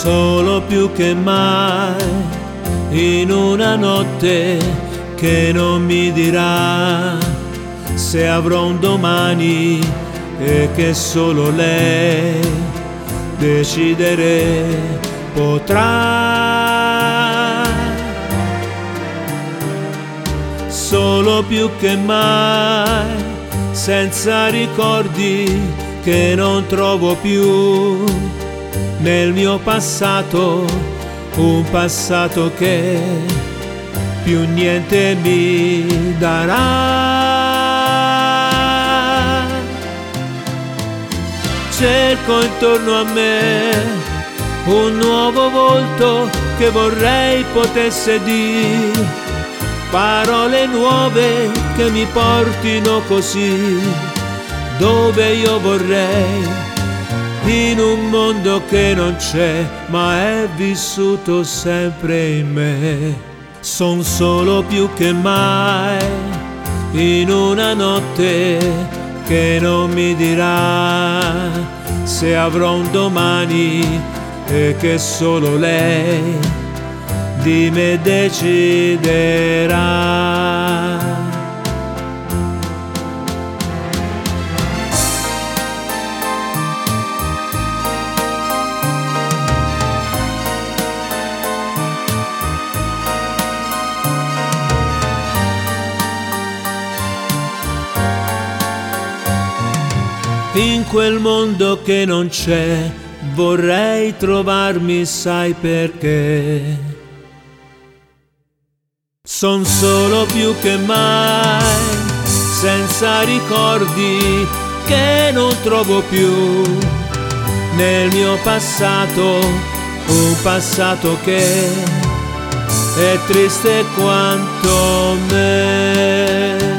solo più che mai, in una notte che non mi dirà se avrò un domani e che solo lei decidere potrà. Solo più che mai, senza ricordi che non trovo più nel mio passato, un passato che più niente mi darà. Cerco intorno a me un nuovo volto che vorrei potesse dire parole nuove che mi portino così dove io vorrei, in un mondo che non c'è ma è vissuto sempre in me. Son solo più che mai in una notte che non mi dirà se avrò un domani e che solo lei di me deciderà. In quel mondo che non c'è vorrei trovarmi, sai perché? Son solo più che mai, senza ricordi che non trovo più nel mio passato, un passato che è triste quanto me.